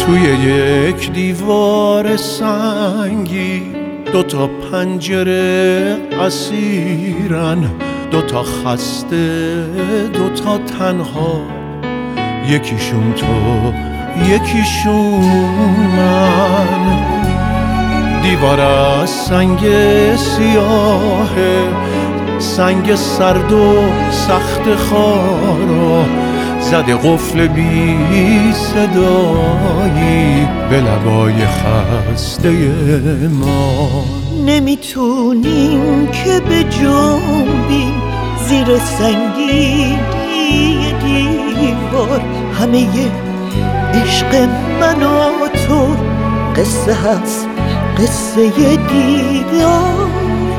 توی یک دیوار سنگی دوتا پنجره اسیرن، دوتا خسته دوتا تنها، یکیشون تو یکیشون من. دیوار از سنگ سیاهه، سنگ سرد و سخت خارا، زده قفل بی صدایی به لبای خسته ما. نمیتونیم که به جنبیم زیر سنگینی دیوار، همه عشق من و تو قصه هست، قصه دیدار.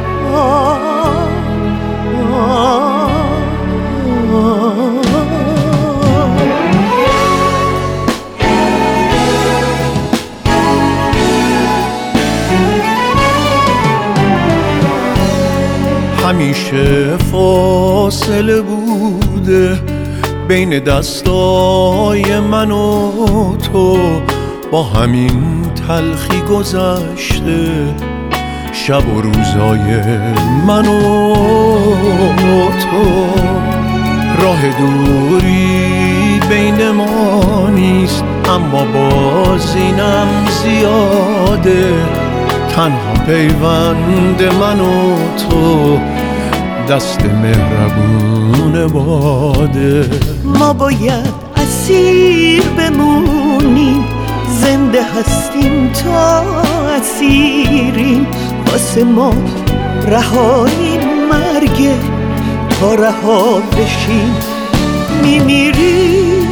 همیشه فاصله بوده بین دستای من و تو، با همین تلخی گذشته شب و روزای من و تو. راه دوری بین ما نیست، اما باز اینم زیاده، تنها پیوند من و تو دست مهربون باده. ما باید اسیر بمونیم، زنده هستیم تا اسیریم، واسه ما رهایی مرگه، تا رها بشیم میمیریم.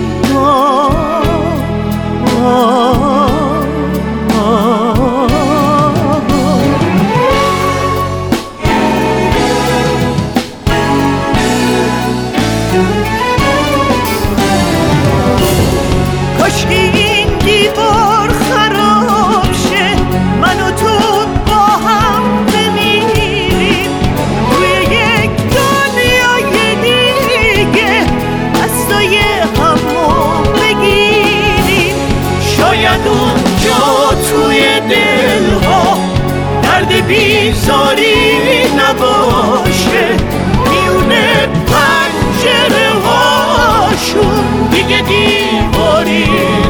کاشکی این دیوار خراب شه، من و تو با هم بمیریم توی یک دنیای دیگه، دستای همو بگیریم. شاید اونجا توی دلها درد بیزاری نباشه، میونه پنجره هاشون دیگه دیواری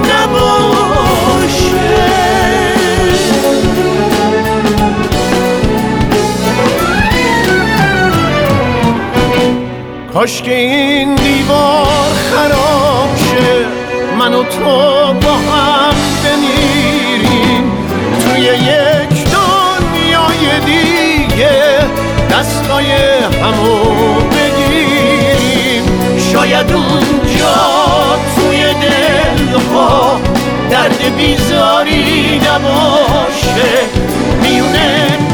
نباشه. کاش که این دیوار خراب شه، من و تو با هم بمیریم توی یک دنیای دیگه، دستای همو بگیریم. شاید اونجا توی دلها درد بیزاری نباشه، میونه